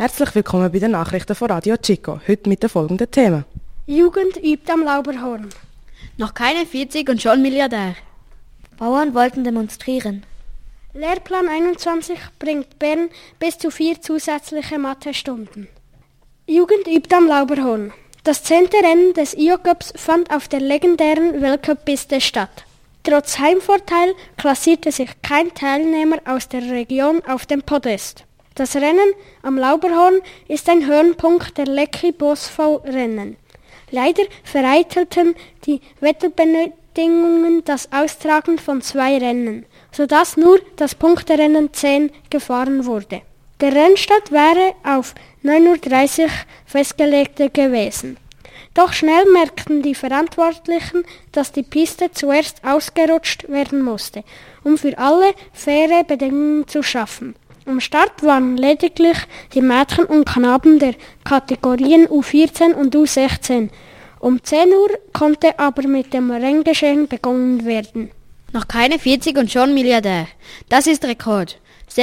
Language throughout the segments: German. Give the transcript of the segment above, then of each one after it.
Herzlich willkommen bei den Nachrichten von Radio Chico. Heute mit den folgenden Themen. Jugend übt am Lauberhorn. Noch keine 40 und schon Milliardär. Bauern wollten demonstrieren. Lehrplan 21 bringt Bern bis zu 4 zusätzliche Mathestunden. Jugend übt am Lauberhorn. Das 10. Rennen des IO-Cups fand auf der legendären Weltcup-Piste statt. Trotz Heimvorteil klassierte sich kein Teilnehmer aus der Region auf dem Podest. Das Rennen am Lauberhorn ist ein Höhepunkt der Lecki-Bosv-Rennen. Leider vereitelten die Wetterbedingungen das Austragen von 2 Rennen, sodass nur das Punkterennen 10 gefahren wurde. Der Rennstart wäre auf 9:30 Uhr festgelegt gewesen. Doch schnell merkten die Verantwortlichen, dass die Piste zuerst ausgerutscht werden musste, um für alle faire Bedingungen zu schaffen. Am Start waren lediglich die Mädchen und Knaben der Kategorien U14 und U16. Um 10 Uhr konnte aber mit dem Renngeschehen begonnen werden. Noch keine 40 und schon Milliardär. Das ist Rekord.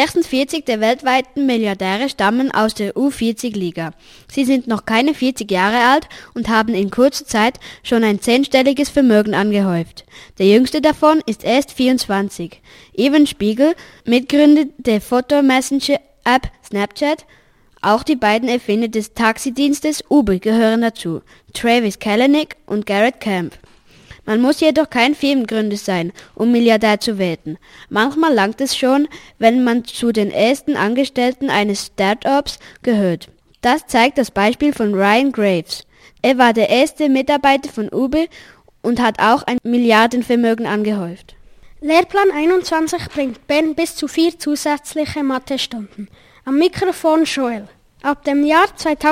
46 der weltweiten Milliardäre stammen aus der U40-Liga. Sie sind noch keine 40 Jahre alt und haben in kurzer Zeit schon ein 10-stelliges Vermögen angehäuft. Der jüngste davon ist erst 24. Evan Spiegel, Mitgründer der Foto-Messenger-App Snapchat, auch die beiden Erfinder des Taxidienstes Uber gehören dazu, Travis Kalanick und Garrett Camp. Man muss jedoch kein Firmengründer sein, um Milliardär zu werden. Manchmal langt es schon, wenn man zu den ersten Angestellten eines Start-ups gehört. Das zeigt das Beispiel von Ryan Graves. Er war der erste Mitarbeiter von Uber und hat auch ein Milliardenvermögen angehäuft. Lehrplan 21 bringt Bern bis zu 4 zusätzliche Mathestunden. Am Mikrofon Joel. Ab dem Jahr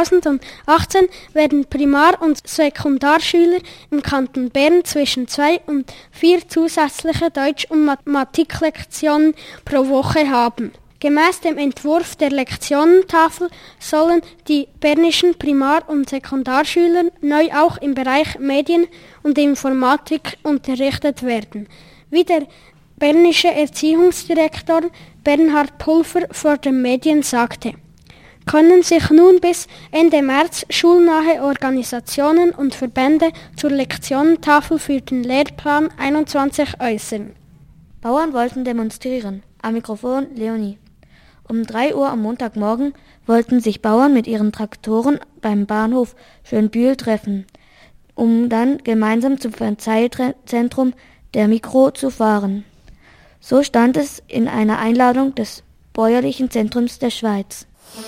2018 werden Primar- und Sekundarschüler im Kanton Bern zwischen 2 und 4 zusätzliche Deutsch- und Mathematiklektionen pro Woche haben. Gemäß dem Entwurf der Lektionentafel sollen die bernischen Primar- und Sekundarschüler neu auch im Bereich Medien und Informatik unterrichtet werden, wie der bernische Erziehungsdirektor Bernhard Pulver vor den Medien sagte. Können sich nun bis Ende März schulnahe Organisationen und Verbände zur Lektionentafel für den Lehrplan 21 äußern. Bauern wollten demonstrieren. Am Mikrofon Leonie. Um 3 Uhr am Montagmorgen wollten sich Bauern mit ihren Traktoren beim Bahnhof Schönbühl treffen, um dann gemeinsam zum Verzeihzentrum der Mikro zu fahren. So stand es in einer Einladung des Bäuerlichen Zentrums der Schweiz.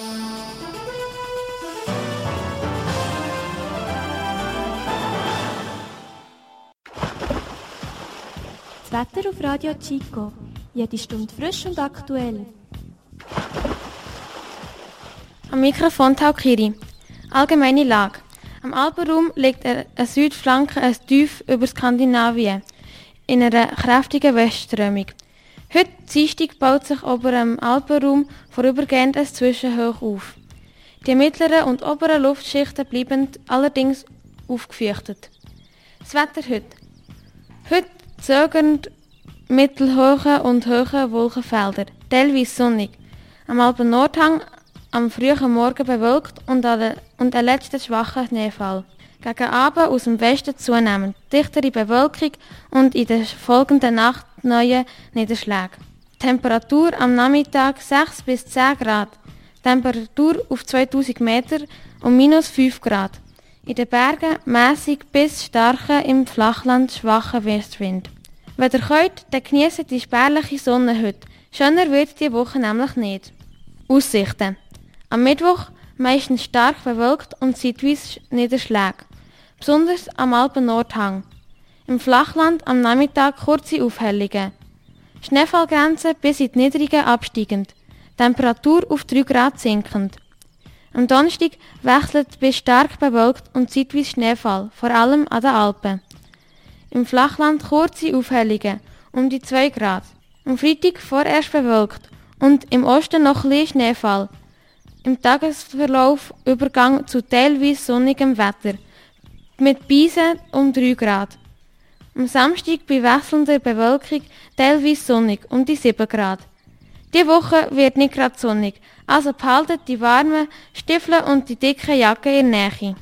Das Wetter auf Radio Chico. Jede Stunde frisch und aktuell. Am Mikrofon Taukiri. Allgemeine Lage. Am Alpenraum liegt eine Südflanke tief über Skandinavien in einer kräftigen Westströmung. Heute Dienstag baut sich ober dem Alpenraum vorübergehend ein Zwischenhoch auf. Die mittleren und oberen Luftschichten bleiben allerdings aufgefeuchtet. Das Wetter heute. Heute zögernd mittelhohe und hohe Wolkenfelder, teilweise sonnig. Am Alpen-Nordhang am frühen Morgen bewölkt und ein letzter schwacher Schneefall. Gegen Abend aus dem Westen zunehmend, dichtere Bewölkung und in der folgenden Nacht neue Niederschläge. Temperatur am Nachmittag 6 bis 10 Grad. Temperatur auf 2000 Meter um -5 Grad. In den Bergen mäßig bis starker, im Flachland schwacher Westwind. Wenn ihr könnt, dann genießt die spärliche Sonne heute. Schöner wird die Woche nämlich nicht. Aussichten. Am Mittwoch meistens stark bewölkt und zeitweise Niederschläge. Besonders am Alpen-Nordhang. Im Flachland am Nachmittag kurze Aufhellungen. Schneefallgrenze bis in die niedrigen absteigend. Temperatur auf 3 Grad sinkend. Am Donnerstag wechselt bis stark bewölkt und zeitweise Schneefall, vor allem an den Alpen. Im Flachland kurze Aufhellungen, um die 2 Grad. Am Freitag vorerst bewölkt und im Osten noch ein Schneefall. Im Tagesverlauf Übergang zu teilweise sonnigem Wetter, mit Beisen um 3 Grad. Am Samstag bei wechselnder Bewölkung teilweise sonnig um die 7 Grad. Die Woche wird nicht gerade sonnig, Also behaltet die warmen Stiefel und die dicke Jacke in der Nähe.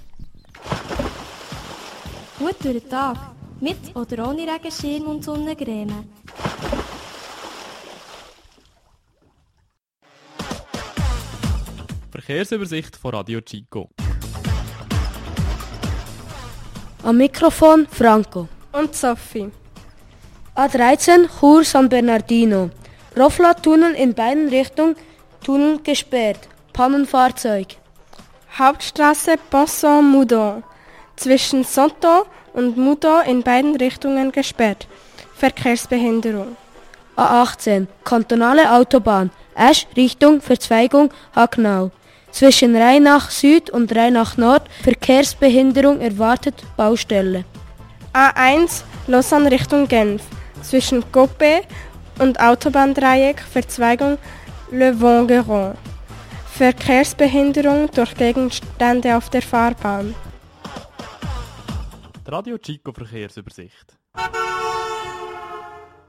Gut durch den Tag, mit oder ohne Regenschirm und Sonnencreme. Verkehrsübersicht von Radio Chico. Am Mikrofon Franco. Und Sophie. A13 Chur San Bernardino. Rofla-Tunnel in beiden Richtungen, Tunnel gesperrt. Pannenfahrzeug. Hauptstraße Posson-Moudon. Zwischen Soto und Moudon in beiden Richtungen gesperrt. Verkehrsbehinderung. A18 Kantonale Autobahn. Esch Richtung Verzweigung Hagnau. Zwischen Rheinach Süd und Rheinach Nord Verkehrsbehinderung erwartet Baustelle. A1 Lausanne Richtung Genf. Zwischen Coppet und Autobahndreieck Verzweigung Le Vongeron. Verkehrsbehinderung durch Gegenstände auf der Fahrbahn. Die Radio Chico Verkehrsübersicht.